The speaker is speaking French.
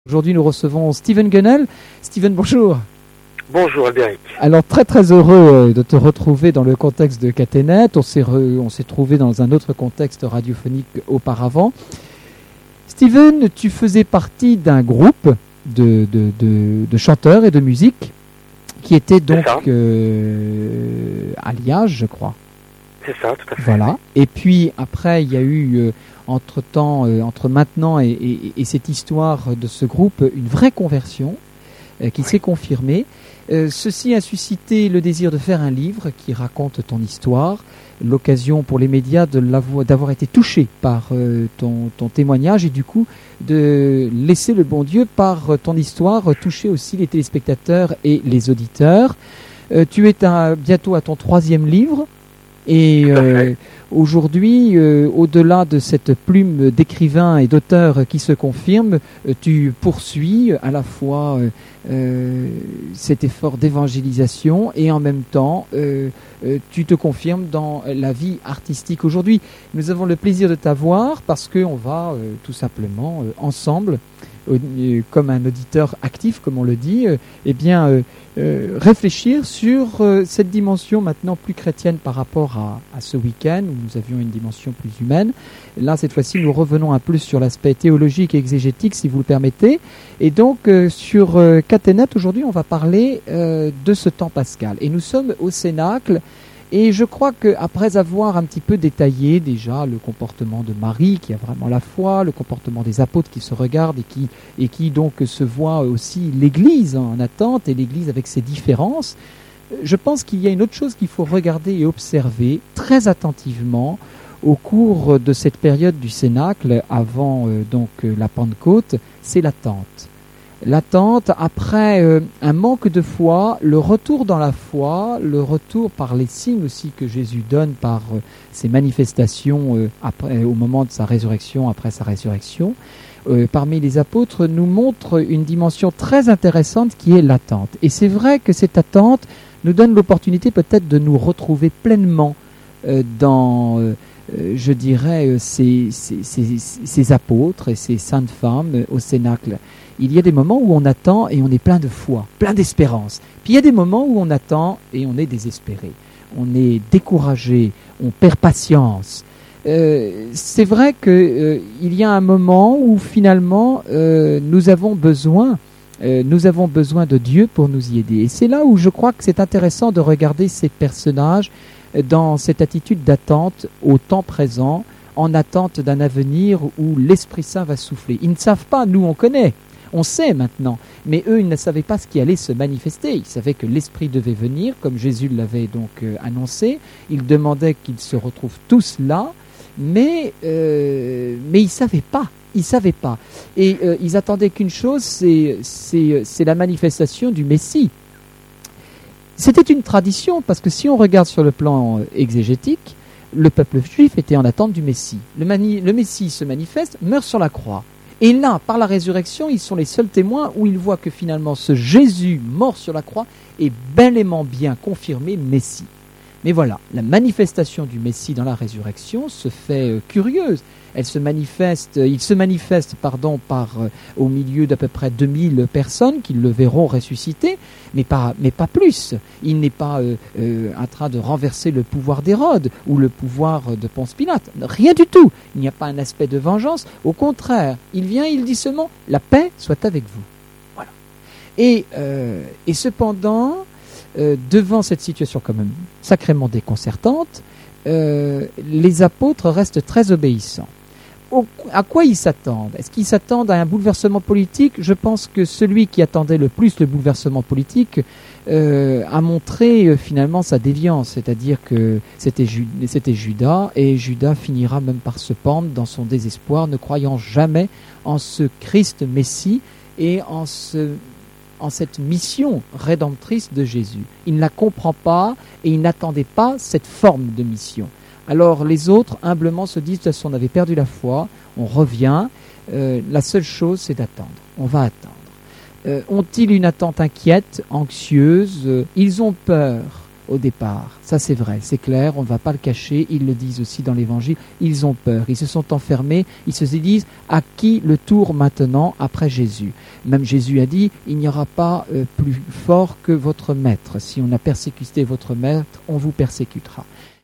Aujourd'hui, nous recevons Steven Gunnell. Steven, bonjour. Bonjour Albéric. Alors, très heureux de te retrouver dans le contexte de Caténet. On s'est trouvé dans un autre contexte radiophonique auparavant. Steven, tu faisais partie d'un groupe de chanteurs et de musique qui était donc à Liège, je crois. C'est ça, tout à fait. Voilà. Et puis après, il y a eu entre maintenant et cette histoire de ce groupe, une vraie conversion qui s'est confirmée. Ceci a suscité le désir de faire un livre qui raconte ton histoire, l'occasion pour les médias d'avoir été touchés par ton témoignage et du coup de laisser le bon Dieu par ton histoire toucher aussi les téléspectateurs et les auditeurs. Tu es bientôt à ton 3e livre. Et aujourd'hui, au-delà de cette plume d'écrivain et d'auteur qui se confirme, tu poursuis à la fois cet effort d'évangélisation et en même temps, tu te confirmes dans la vie artistique. Aujourd'hui, nous avons le plaisir de t'avoir parce qu'on va tout simplement ensemble, comme un auditeur actif, comme on le dit, réfléchir sur cette dimension maintenant plus chrétienne par rapport à ce week-end où nous avions une dimension plus humaine. Là, cette fois-ci, nous revenons un peu sur l'aspect théologique et exégétique, si vous le permettez. Et donc, sur Caténet, aujourd'hui, on va parler de ce temps pascal. Et nous sommes au Cénacle. Et je crois qu'après avoir un petit peu détaillé déjà le comportement de Marie, qui a vraiment la foi, le comportement des apôtres qui se regardent et qui donc se voient aussi l'Église en attente et l'Église avec ses différences, je pense qu'il y a une autre chose qu'il faut regarder et observer très attentivement au cours de cette période du Cénacle avant la Pentecôte, c'est l'attente. L'attente après un manque de foi, le retour dans la foi, le retour par les signes aussi que Jésus donne par ses manifestations au moment de sa résurrection, après sa résurrection, parmi les apôtres, nous montre une dimension très intéressante qui est l'attente. Et c'est vrai que cette attente nous donne l'opportunité peut-être de nous retrouver pleinement dans ces apôtres et ces saintes femmes au Cénacle. Il y a des moments où on attend et on est plein de foi, plein d'espérance. Puis il y a des moments où on attend et on est désespéré. On est découragé, on perd patience. C'est vrai qu'il y a un moment où finalement nous avons besoin de Dieu pour nous y aider. Et c'est là où je crois que c'est intéressant de regarder ces personnages dans cette attitude d'attente au temps présent, en attente d'un avenir où l'Esprit Saint va souffler. Ils ne savent pas, nous on connaît. On sait maintenant, mais eux, ils ne savaient pas ce qui allait se manifester. Ils savaient que l'Esprit devait venir, comme Jésus l'avait donc annoncé. Ils demandaient qu'ils se retrouvent tous là, mais ils savaient pas. Ils savaient pas. Et ils attendaient qu'une chose, c'est la manifestation du Messie. C'était une tradition, parce que si on regarde sur le plan exégétique, le peuple juif était en attente du Messie. Le Messie se manifeste, meurt sur la croix. Et là, par la résurrection, ils sont les seuls témoins où ils voient que finalement ce Jésus mort sur la croix est bellement bien confirmé Messie. Mais voilà, la manifestation du Messie dans la résurrection se fait curieuse. Il se manifeste au milieu d'à peu près 2000 personnes qui le verront ressusciter, mais pas plus. Il n'est pas en train de renverser le pouvoir d'Hérode ou le pouvoir de Ponce Pilate. Rien du tout. Il n'y a pas un aspect de vengeance. Au contraire, il vient, il dit seulement « la paix soit avec vous ». Voilà. Et cependant, devant cette situation quand même sacrément déconcertante, les apôtres restent très obéissants. À quoi ils s'attendent ? Est-ce qu'ils s'attendent à un bouleversement politique ? Je pense que celui qui attendait le plus le bouleversement politique a montré finalement sa déviance, c'est-à-dire que c'était Judas, et Judas finira même par se pendre dans son désespoir, ne croyant jamais en ce Christ Messie et en cette mission rédemptrice de Jésus. Il ne la comprend pas et il n'attendait pas cette forme de mission. Alors les autres, humblement, se disent, de toute façon, on avait perdu la foi, on revient, la seule chose, c'est d'attendre. On va attendre. Ont-ils une attente inquiète, anxieuse ? Ils ont peur. au départ. Ça c'est vrai, c'est clair, on ne va pas le cacher, ils le disent aussi dans l'Évangile, ils ont peur, ils se sont enfermés, ils se disent à qui le tour maintenant après Jésus. Même Jésus a dit, il n'y aura pas plus fort que votre maître. Si on a persécuté votre maître, on vous persécutera.